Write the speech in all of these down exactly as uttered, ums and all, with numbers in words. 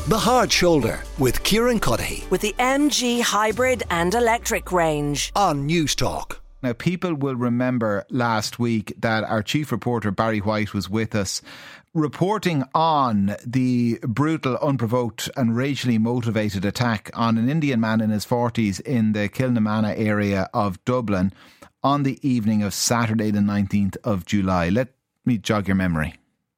The Hard Shoulder with Kieran Cuddihy. With the M G hybrid and electric range. On News Talk. Now, people will remember last week that our chief reporter Barry White was with us reporting on the brutal, unprovoked and racially motivated attack on an Indian man in his forties in the Kilnamana area of Dublin on the evening of Saturday the nineteenth of July. Let me jog your memory.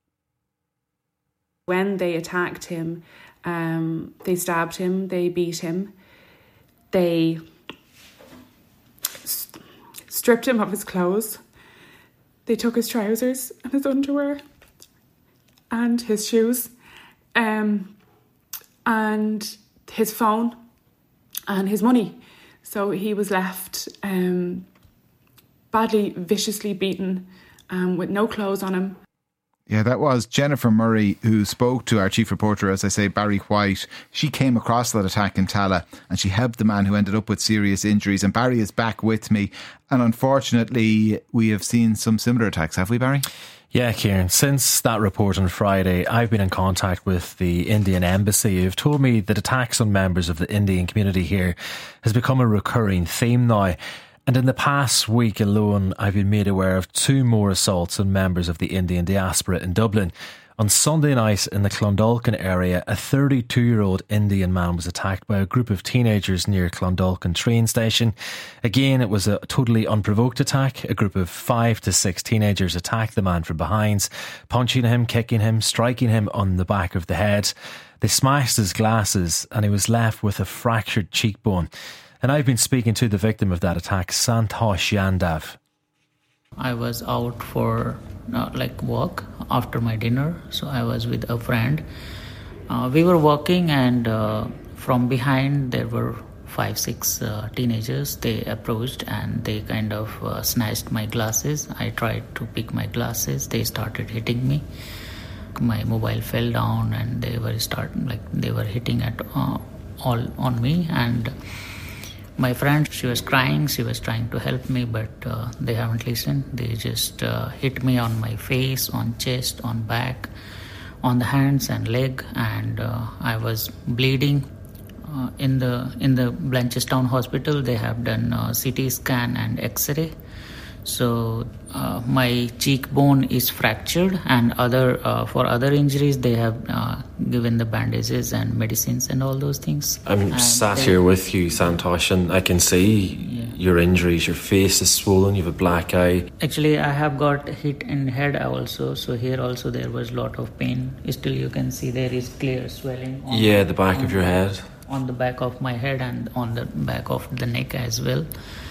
When they attacked him, um, they stabbed him, they beat him, they st- stripped him of his clothes, they took his trousers and his underwear and his shoes, um, and his phone and his money. So he was left um, badly, viciously beaten, um, with no clothes on him. Yeah, that was Jennifer Murray who spoke to our chief reporter, as I say, Barry White. She came across that attack in Tallaght and she helped the man who ended up with serious injuries. And Barry is back with me. And unfortunately, we have seen some similar attacks, have we, Barry? Yeah, Kieran, since that report on Friday, I've been in contact with the Indian Embassy, who've told me that attacks on members of the Indian community here has become a recurring theme now. And in the past week alone, I've been made aware of two more assaults on members of the Indian diaspora in Dublin. On Sunday night in the Clondalkin area, a thirty-two-year-old Indian man was attacked by a group of teenagers near Clondalkin train station. Again, it was a totally unprovoked attack. A group of five to six teenagers attacked the man from behind, punching him, kicking him, striking him on the back of the head. They smashed his glasses and he was left with a fractured cheekbone. And I've been speaking to the victim of that attack, Santosh Yandav. I was out for uh, like walk after my dinner, so I was with a friend. Uh, we were walking and uh, from behind there were five, six uh, teenagers. They approached and they kind of uh, snatched my glasses. I tried to pick my glasses. They started hitting me. My mobile fell down and they were starting like they were hitting at uh, all on me. And my friend, she was crying, she was trying to help me, but uh, they haven't listened. They just uh, hit me on my face, on chest, on back, on the hands and leg, and uh, I was bleeding. Uh, in the in the Blanchardstown Hospital, they have done uh, C T scan and X-ray. So uh, my cheekbone is fractured, and other uh, for other injuries they have uh, given the bandages and medicines and all those things. I'm and sat they, here with you, Santosh, and I can see yeah. your injuries. Your face is swollen. You have a black eye. Actually, I have got hit in head also. So here also there was a lot of pain. Still, you can see there is clear swelling. On yeah, the back of your head. On the back of my head and on the back of the neck as well.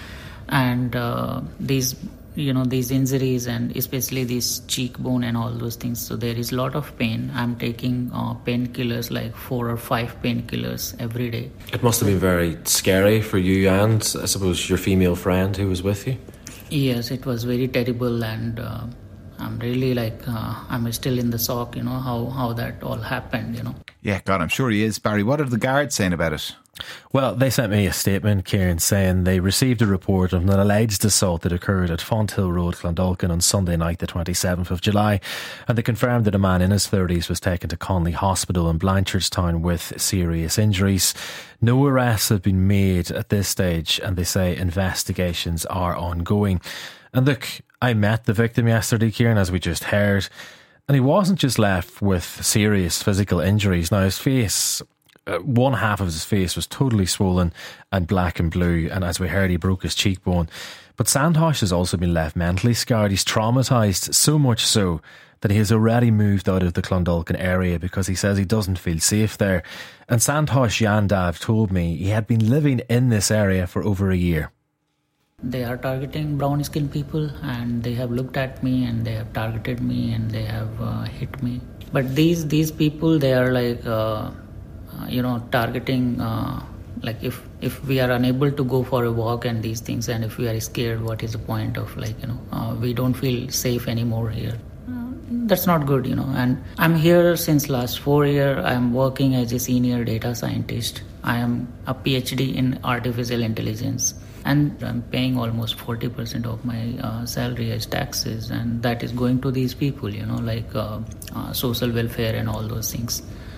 And uh, these you know these injuries and especially this cheekbone and all those things, so there is a lot of pain. I'm taking uh, painkillers, like four or five painkillers every day. It must have been very scary for you and I suppose your female friend who was with you. Yes, it was very terrible, and uh, I'm really like uh, I'm still in the shock, you know how, how that all happened, you know Yeah, God, I'm sure he is. Barry, what are the guards saying about it? Well, they sent me a statement, Kieran, saying they received a report of an alleged assault that occurred at Fonthill Road, Clondalkin on Sunday night, the twenty-seventh of July, and they confirmed that a man in his thirties was taken to Conley Hospital in Blanchardstown with serious injuries. No arrests have been made at this stage, and they say investigations are ongoing. And look, I met the victim yesterday, Kieran, as we just heard, and he wasn't just left with serious physical injuries. Now, his face... Uh, one half of his face was totally swollen and black and blue, and as we heard, he broke his cheekbone. But Santosh has also been left mentally scarred. He's traumatised, so much so that he has already moved out of the Clondalkin area because he says he doesn't feel safe there. And Santosh Yandav told me he had been living in this area for over a year. They are targeting brown skinned people, and they have looked at me and they have targeted me and they have uh, hit me. But these these people, they are like... Uh, Uh, you know, targeting, uh, like if, if we are unable to go for a walk and these things, and if we are scared, what is the point of, like, you know, uh, we don't feel safe anymore here. Uh, that's not good, you know. And I'm here since last four years. I'm working as a senior data scientist. I am a PhD in artificial intelligence. And I'm paying almost forty percent of my uh, salary as taxes, and that is going to these people, you know, like uh, uh, social welfare and all those things.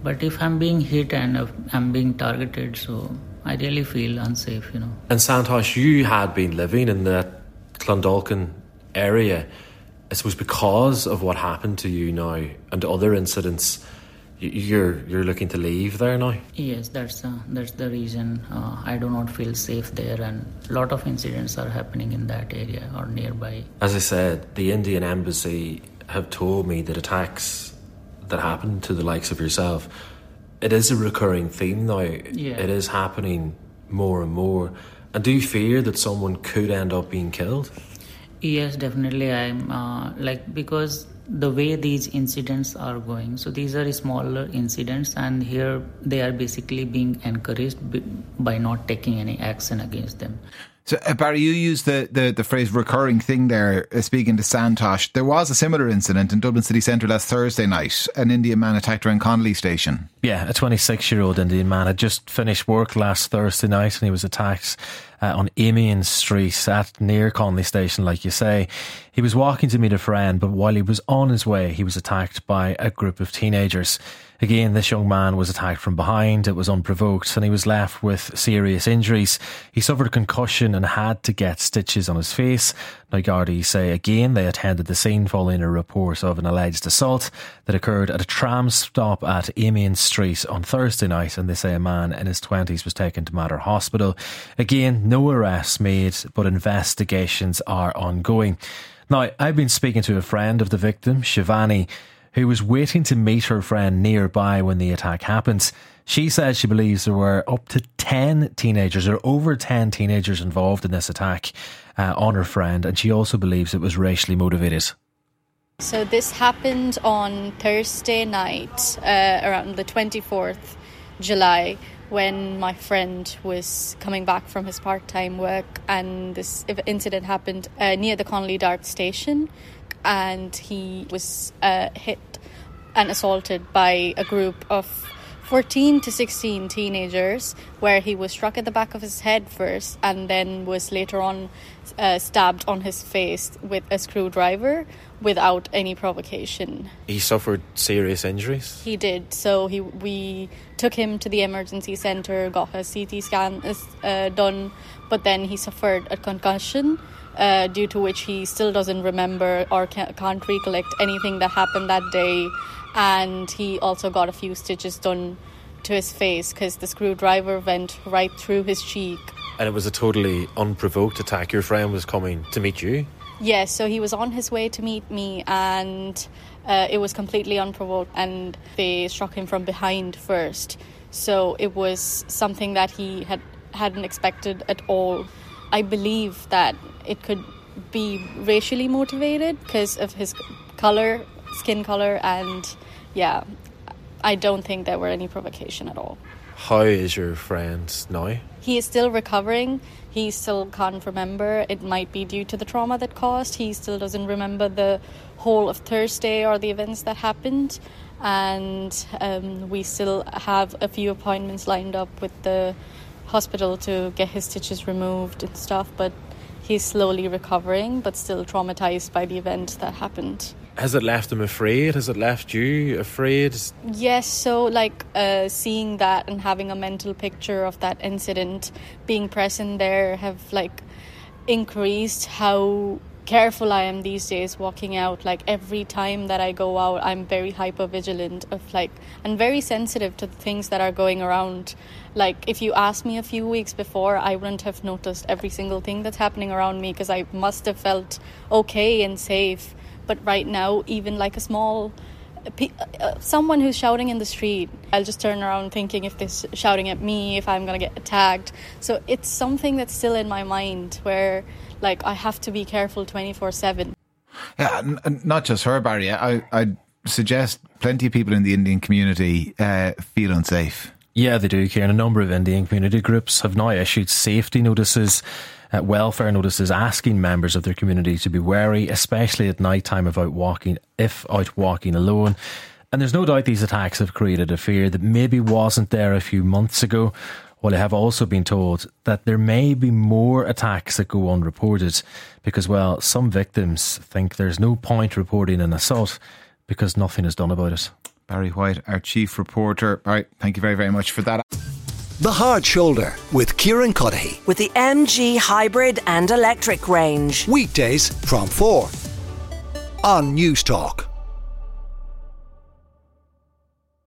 But if I'm being hit and if I'm being targeted, so I really feel unsafe, you know. And Santosh, you had been living in that Clondalkin area. I suppose because of what happened to you now and other incidents, you're you're looking to leave there now? Yes, that's uh, that's the reason. Uh, I do not feel safe there, and a lot of incidents are happening in that area or nearby. As I said, the Indian Embassy have told me that attacks that happen to the likes of yourself, it is a recurring theme now. Yeah. It is happening more and more. And do you fear that someone could end up being killed? Yes, definitely. I'm uh, like because the way these incidents are going, so these are smaller incidents, and here they are basically being encouraged by not taking any action against them. So, uh, Barry, you used the, the, the phrase recurring thing there, uh, speaking to Santosh. There was a similar incident in Dublin city centre last Thursday night. An Indian man attacked around Connolly station. Yeah, a twenty-six-year-old Indian man had just finished work last Thursday night and he was attacked uh, on Amiens Street at near Connolly station, like you say. He was walking to meet a friend, but while he was on his way, he was attacked by a group of teenagers. Again, this young man was attacked from behind. It was unprovoked and he was left with serious injuries. He suffered a concussion and had to get stitches on his face. Now, Gardaí say again they attended the scene following a report of an alleged assault that occurred at a tram stop at Amiens Street on Thursday night, and they say a man in his twenties was taken to Mater Hospital. Again, no arrests made, but investigations are ongoing. Now, I've been speaking to a friend of the victim, Shivani, who was waiting to meet her friend nearby when the attack happened. She says she believes there were up to ten teenagers or over ten teenagers involved in this attack uh, on her friend, and she also believes it was racially motivated. So this happened on Thursday night, uh, around the twenty-fourth of July, when my friend was coming back from his part-time work, and this incident happened uh, near the Connolly Dart station, and he was uh, hit and assaulted by a group of fourteen to sixteen teenagers, where he was struck at the back of his head first and then was later on uh, stabbed on his face with a screwdriver without any provocation. He suffered serious injuries? He did. So he we took him to the emergency centre, got a C T scan uh, done, but then he suffered a concussion, uh, due to which he still doesn't remember or can't, can't recollect anything that happened that day. And he also got a few stitches done to his face because the screwdriver went right through his cheek. And it was a totally unprovoked attack. Your friend was coming to meet you? Yes, so he was on his way to meet me, and uh, it was completely unprovoked, and they struck him from behind first. So it was something that he had, hadn't expected at all. I believe that it could be racially motivated because of his colour, skin colour, and yeah, I don't think there were any provocation at all. How is your friend now? He is still recovering. He still can't remember. It might be due to the trauma that caused. He still doesn't remember the whole of Thursday or the events that happened. And um, we still have a few appointments lined up with the hospital to get his stitches removed and stuff. But he's slowly recovering, but still traumatized by the event that happened. Has it left him afraid? Has it left you afraid? Yes, so like uh, seeing that and having a mental picture of that incident, being present there, have like increased how careful I am these days walking out. Like every time that I go out, I'm very hyper vigilant of like, and very sensitive to the things that are going around. Like if you asked me a few weeks before, I wouldn't have noticed every single thing that's happening around me because I must have felt okay and safe. But right now, even like a small, uh, someone who's shouting in the street, I'll just turn around thinking if they're shouting at me, if I'm going to get attacked. So it's something that's still in my mind where like I have to be careful twenty-four seven. Yeah, n- not just her, Barry. I, I'd suggest plenty of people in the Indian community uh, feel unsafe. Yeah, they do, Kieran. A number of Indian community groups have now issued safety notices, Uh, welfare notices asking members of their community to be wary, especially at night time of out walking, if out walking alone. And there's no doubt these attacks have created a fear that maybe wasn't there a few months ago. While I have also been told that there may be more attacks that go unreported because, well, some victims think there's no point reporting an assault because nothing is done about it. Barry White, our chief reporter. Barry, thank you very, very much for that. The Hard Shoulder with Kieran Cuddihy. With the M G hybrid and electric range. Weekdays from four on News Talk.